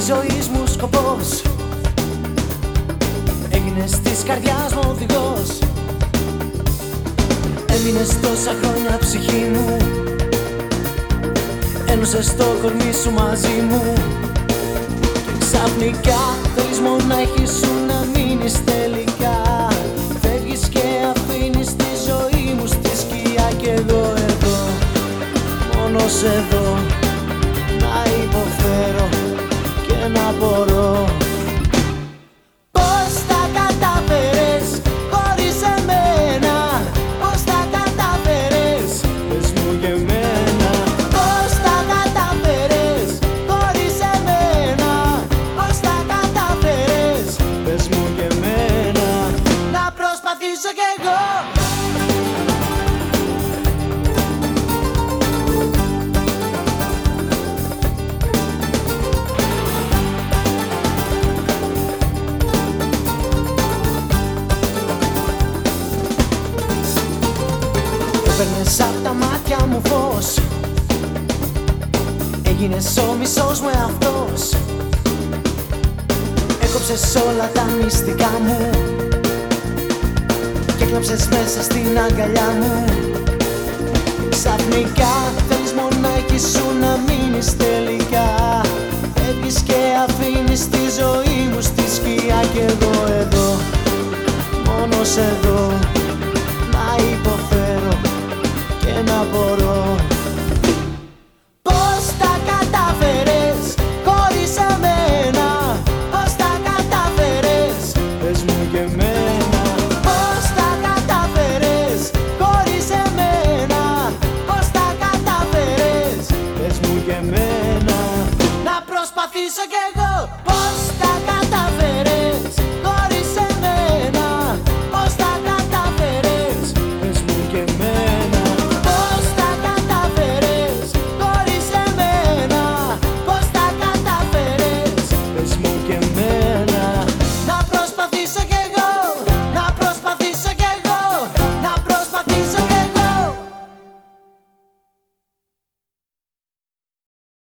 ζωής μου σκοπός. Έγινες της καρδιάς μου οδηγός. Έμεινες τόσα χρόνια ψυχή μου. Ένωσες το κορμί σου μαζί μου. Και ξαφνικά θέλεις μονάχη σου να μείνεις τελικά. Φεύγεις και αφήνεις τη ζωή μου στη σκιά. Κι εγώ εδώ, μόνος εδώ, να υποφέρω και να μπορώ. Πώς τα κατάφερες χωρίς εμένα? Πώς τα κατάφερες? Πες μου και εμένα. Πώς τα κατάφερες χωρίς εμένα? Πώς τα κατάφερες? Πες μου και εμένα. Να προσπαθήσω κι εγώ. Έπαιρνες απ' τα μάτια μου φως. Έγινες ο μισός μου εαυτός. Έκοψες όλα τα μυστικά μου και κλάψες μέσα στην αγκαλιά μου. Ξαφνικά θέλεις μονάχη σου να μείνεις τελικά. Φεύγεις και αφήνεις τη ζωή μου στη σκιά. Κι εγώ εδώ, μόνος εδώ, να υποφέρω και να μπορώ. Πώς τα κατάφερες χωρίς εμένα? Πώς τα κατάφερες? Πες μου και εμένα. Πώς τα κατάφερες χωρίς εμένα? Πώς τα κατάφερες? Πες μου και εμένα. Να προσπαθήσω κι εγώ.